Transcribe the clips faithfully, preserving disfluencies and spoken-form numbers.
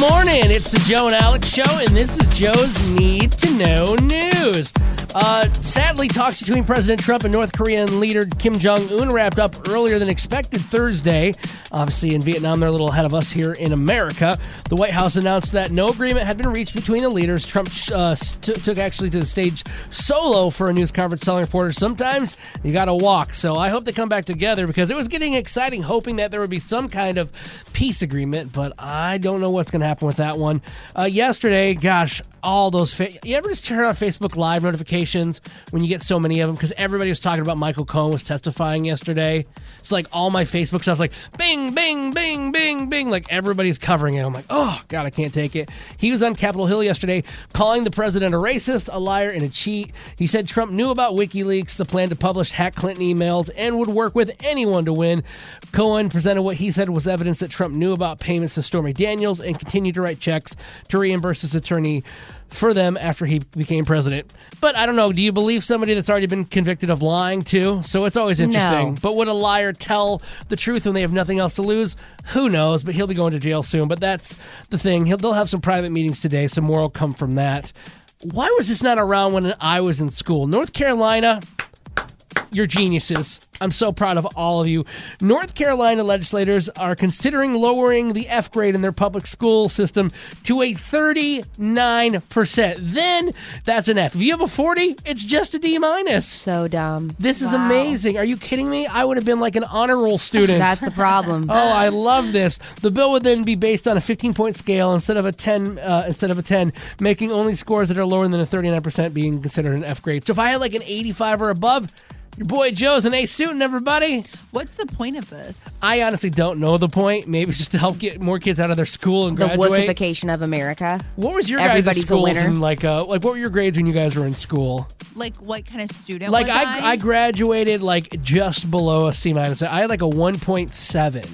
morning. It's the Joe and Alex Show, and this is Joe's Need to Know News. Uh, sadly, talks between President Trump and North Korean leader Kim Jong-un wrapped up earlier than expected Thursday. Obviously, in Vietnam, they're a little ahead of us here in America. The White House announced that no agreement had been reached between the leaders. Trump uh, t- took actually to the stage solo for a news conference, telling reporters, sometimes you got to walk. So I hope they come back together because it was getting exciting, hoping that there would be some kind of peace agreement, but I don't know what's going to happen with that one. Uh, yesterday, gosh, all those... Fa- you ever just turn on Facebook Live notifications when you get so many of them? Because everybody was talking about Michael Cohen was testifying yesterday. It's like all my Facebook stuff's like bing, bing, bing, bing, bing. Like everybody's covering it. I'm like, oh, God, I can't take it. He was on Capitol Hill yesterday calling the president a racist, a liar, and a cheat. He said Trump knew about WikiLeaks, the plan to publish hack Clinton emails, and would work with anyone to win. Cohen presented what he said was evidence that Trump knew about payments to Stormy Daniels and continued to write checks to reimburse his attorney for them after he became president. But I don't know, do you believe somebody that's already been convicted of lying too? So it's always interesting. No. But would a liar tell the truth when they have nothing else to lose? Who knows, but he'll be going to jail soon. But that's the thing. He'll, they'll have some private meetings today. Some more will come from that. Why was this not around when I was in school? North Carolina, you're geniuses. I'm so proud of all of you. North Carolina legislators are considering lowering the F grade in their public school system to a thirty-nine percent. Then that's an F. If you have a forty, it's just a D minus. So dumb. This is Wow. amazing. Are you kidding me? I would have been like an honor roll student. That's the problem. Oh, I love this. The bill would then be based on a fifteen-point scale instead of a ten. Uh, instead of a ten, making only scores that are lower than a thirty-nine percent being considered an F grade. So if I had like an eighty-five or above, your boy Joe's an A student, everybody. What's the point of this? I honestly don't know the point. Maybe it's just to help get more kids out of their school and The graduate. wussification of America. What was your guys' Everybody's a schools winner. and like uh like what were your grades when you guys were in school? Like, what kind of student Like was I I? I graduated like just below a C minus. I had like a one point seven.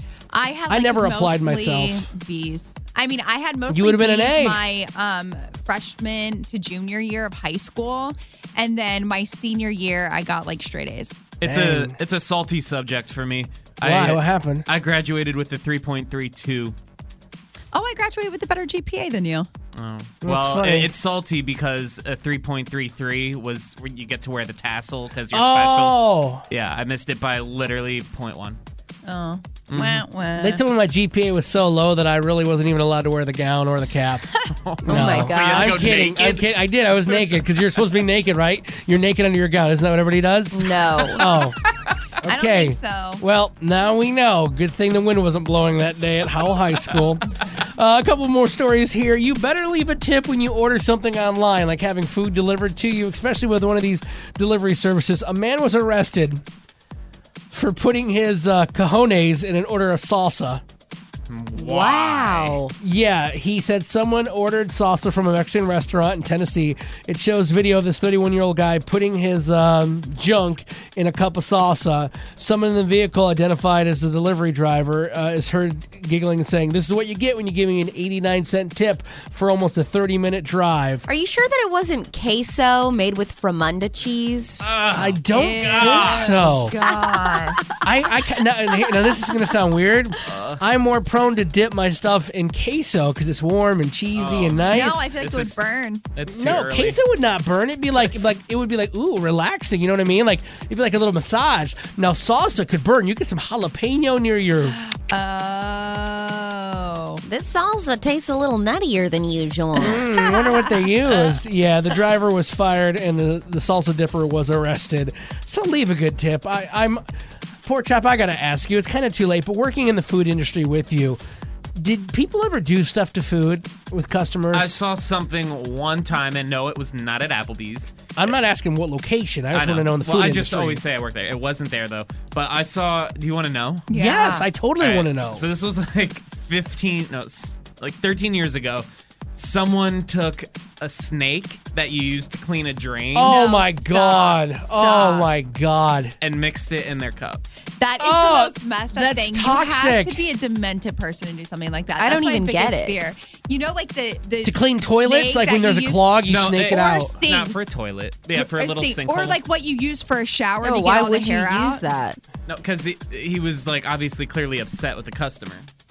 I had. I Like, never applied mostly myself. B's. I mean, I had mostly You would've been an B's A. my um, freshman to junior year of high school, and then my senior year, I got like straight A's. It's Dang. a it's a salty subject for me. Why? I, What happened? I graduated with a three point three two. Oh, I graduated with a better G P A than you. Oh. Well, funny. it- it's salty because a three point three three was where you get to wear the tassel because you're Oh. special. Yeah, I missed it by literally point one. Oh, wah, wah. They told me my G P A was so low that I really wasn't even allowed to wear the gown or the cap. Oh my No. God. So you had to I'm go kidding. naked? I'm kidding. I did. I was naked because you're supposed to be naked, right? You're naked under your gown. Isn't that what everybody does? No. Oh. I don't Okay. think so. Well, now we know. Good thing the wind wasn't blowing that day at Howell High School. Uh, a couple more stories here. You better leave a tip when you order something online, like having food delivered to you, especially with one of these delivery services. A man was arrested for putting his uh, cojones in an order of salsa. Wow. Yeah, he said someone ordered salsa from a Mexican restaurant in Tennessee. It shows video of this thirty-one-year-old guy putting his um, junk in a cup of salsa. Someone in the vehicle, identified as the delivery driver, uh, is heard giggling and saying, "This is what you get when you give me an eighty-nine cent tip for almost a thirty-minute drive." Are you sure that it wasn't queso made with Fremunda cheese? I don't Ew. think so. God. I, I ca- now, and here- now this is going to sound weird. I'm more prone to dip my stuff in queso because it's warm and cheesy and nice. No, I feel like This it would is- burn. It's too No, early. queso would not burn. It'd be like, it'd be like it would be like ooh, relaxing. You know what I mean? Like it'd be like a little massage. Now salsa could burn. You get some jalapeno near your. Oh. This salsa tastes a little nuttier than usual. Hmm, I wonder what they used. Yeah, the driver was fired and the, the salsa dipper was arrested. So leave a good tip. I, I'm Pork Chop. I gotta ask you. It's kind of too late, but working in the food industry with you, did people ever do stuff to food with customers? I saw something one time, and no, it was not at Applebee's. I'm not asking what location. I just want to know in the well, food I industry. just always say I work there. It wasn't there though. But I saw. Do you want to know? Yeah. Yes, I totally All want to right, know. So this was like fifteen, no, s- like thirteen years ago. Someone took a snake that you used to clean a drain Oh No, my stop, god! Oh stop. my god! and mixed it in their cup. That is Oh, the most messed up that's thing. You toxic. have to be a demented person to do something like that. I That's don't my even get biggest it. Fear. You know, like the, the To clean toilets, snake like when that there's a you use- clog, you No, snake it- it or out. sinks. Not for a toilet. Yeah, for a Or little sink- sinkhole. Or like what you use for a shower No, to get why all would the you hair out. use that? No, because he, he was like obviously clearly upset with the customer.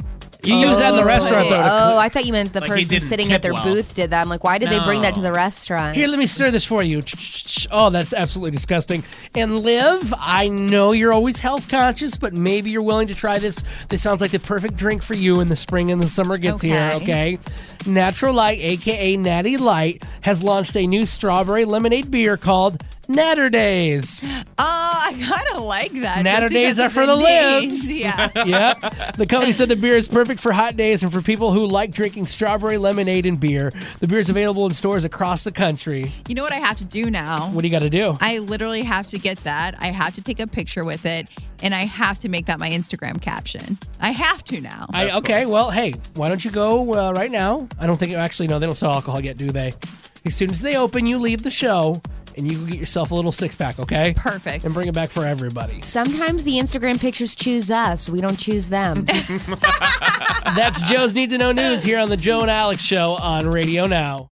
You use that in the restaurant, though. to Oh, cl- I thought you meant the Like he person didn't sitting tip at their well. booth did that. I'm like, why did they bring that to No. the restaurant? Here, let me stir this for you. Oh, that's absolutely disgusting. And Liv, I know you're always health conscious, but maybe you're willing to try this. This sounds like the perfect drink for you in the spring and the summer gets here, Okay. okay? Natural Light, a k a. Natty Light, has launched a new strawberry lemonade beer called Natter Days. Oh, I kind of like that. Natter just days because are of for the name. libs. Yeah. Yep. The company said the beer is perfect for hot days and for people who like drinking strawberry lemonade and beer. The beer is available in stores across the country. You know what I have to do now? What do you got to do? I literally have to get that. I have to take a picture with it, and I have to make that my Instagram caption. I have to now. I, Of okay, course. well, hey, why don't you go uh, right now? I don't think, actually, no, they don't sell alcohol yet, do they? As soon as they open, you leave the show and you go get yourself a little six pack, okay? Perfect. And bring it back for everybody. Sometimes the Instagram pictures choose us. We don't choose them. That's Joe's Need to Know News here on the Joe and Alex Show on Radio Now.